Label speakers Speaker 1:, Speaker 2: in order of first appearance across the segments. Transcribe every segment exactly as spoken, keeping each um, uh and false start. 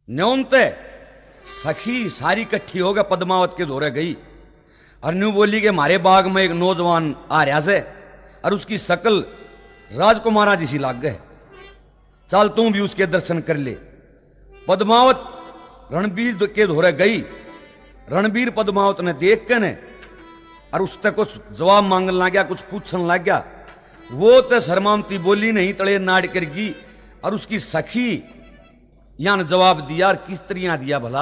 Speaker 1: न्योनते सखी सारी इकट्ठी होकर पद्मावत के दौरे गई और न्यू बोली के मारे बाग में एक नौजवान आ रहा से और उसकी शकल राजकुमारा जैसी लाग गए, चल तू भी उसके दर्शन कर ले। पद्मावत रणबीर के धोरे गई। रणबीर पद्मावत ने देख के ने और उससे कुछ जवाब मांगने लग गया, कुछ पूछने लग गया। वो तो शर्मामती बोली नहीं तड़े नाड़ करगी और उसकी सखी यान जवाब दिया। और किस तरह दिया भला?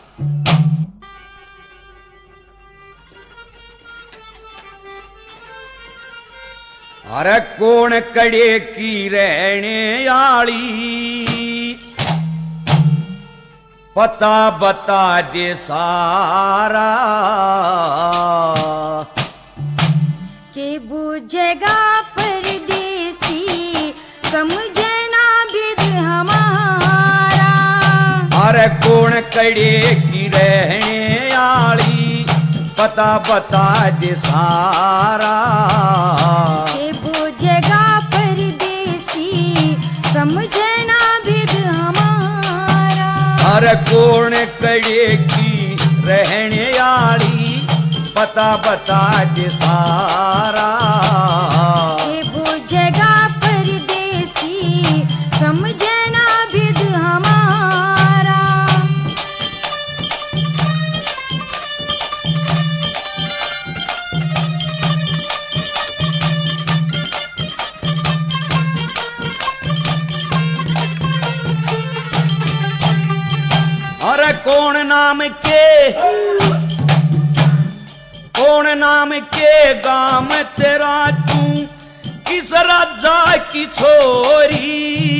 Speaker 1: अरे कौन कड़े की रहने आली, पता बता दे सारा,
Speaker 2: के बुझेगा परदेसी समझना विध हमारा।
Speaker 1: अरे कौन कड़े की रहने आली, पता बता दे सारा,
Speaker 2: के बुझेगा परदेसी समझना विध हमारा।
Speaker 1: अरे कौन कड़े की रहने आली, पता बता दे सारा,
Speaker 2: के बुझेगा परदेसी समझना विध हमारा।
Speaker 1: अरे कौन नाम के कौन नाम के गाम तेरा, तू किस राजा की छोरी,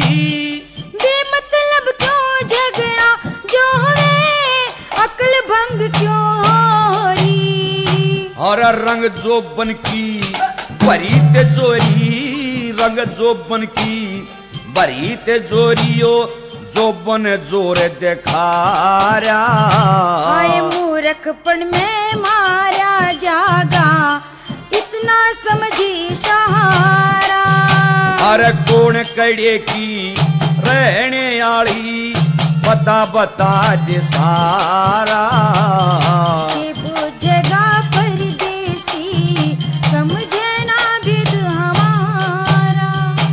Speaker 2: बेमतलब क्यों झगड़ा जो हवे अक्ल भंग क्यों होरी।
Speaker 1: और रंग जोबन की भरी ते जोरी, रंग जोबन की भरी ते जोरियो, जोबन जोर दिखारा।
Speaker 2: आए मूर्खपन में मारा जागा, इतना समझी सहारा।
Speaker 1: अरे कौन कड़े की रहने आली, पता बता दे सारा,
Speaker 2: के बुझेगा परदेसी समझना विध हमारा।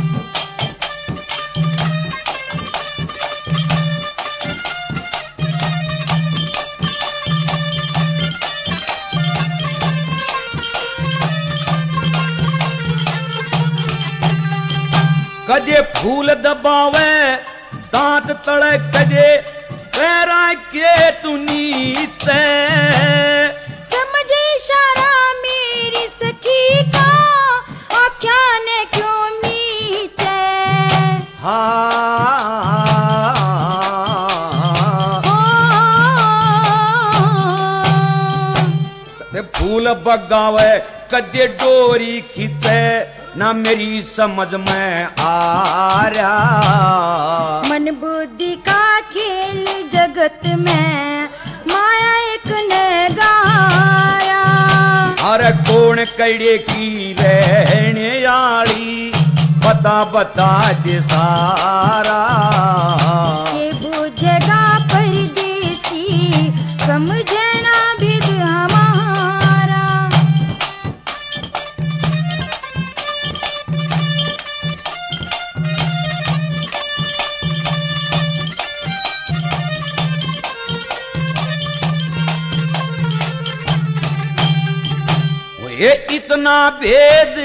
Speaker 1: कदे फूल दबावे दांत तड़े, कदे पैरा के तू नीचे,
Speaker 2: समझे इशारा मेरी सखी का, आख्या ने क्यों मीते।
Speaker 1: हाँ कदे फूल बगावे, कदे डोरी खींचे, ना मेरी समझ में आ रहा।
Speaker 2: मन बुद्धि का खेल जगत में माया एक ने गाया।
Speaker 1: अरे कौन कड़े की रहने आली, पता बता दे सारा,
Speaker 2: के बुझेगा परदेसी समझना विध हमारा।
Speaker 1: ये इतना भेद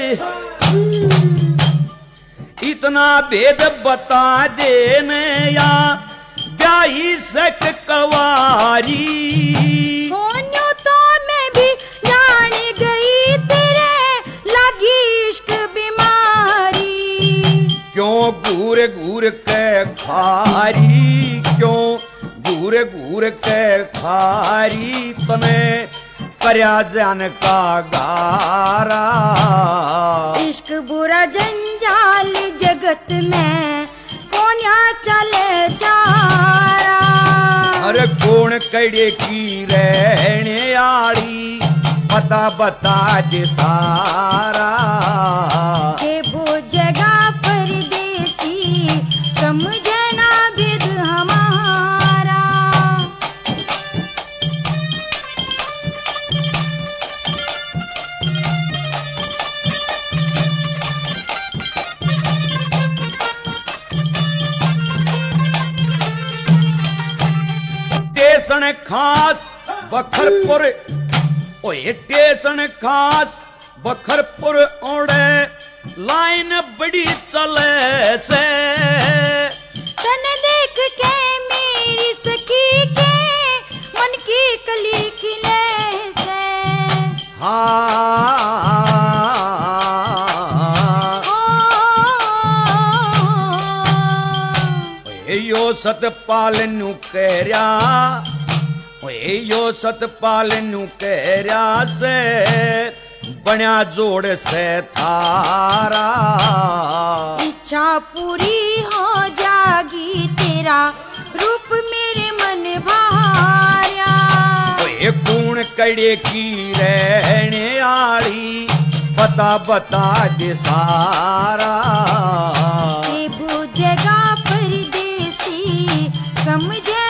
Speaker 1: इतना भेद बता देने या ब्याही सक कवारी।
Speaker 2: होन्यो तो मैं भी जान गई तेरे लगी इश्क बीमारी।
Speaker 1: क्यों घूर घूर के खारी, क्यों घूर घूर के खारी, तने करया जान का गारा।
Speaker 2: इश्क बुरा जंजाल जगत में कौन यहाँ चले चारा।
Speaker 1: अरे कौन कड़े की रहने आली, पता बता दे सारा,
Speaker 2: के बुझेगा परदेसी समझना विध हमारा।
Speaker 1: टेसन खास बखरपुर, ओए टेसन खास बखरपुर ओढ़े लाइन बड़ी चले से।
Speaker 2: तन देख के मेरी सखी के मन की कली खिले से।
Speaker 1: हाँ यो सतपाल नु कहरिया, ओए यो सतपाल नु कहरिया से बन्या जोड़ से थारा।
Speaker 2: इच्छा पूरी हो जागी तेरा रूप मेरे मन भाया।
Speaker 1: ओए कूण कड़े की रहने आली बता बता दे सारा।
Speaker 2: ये बुझेगा परदेसी समझे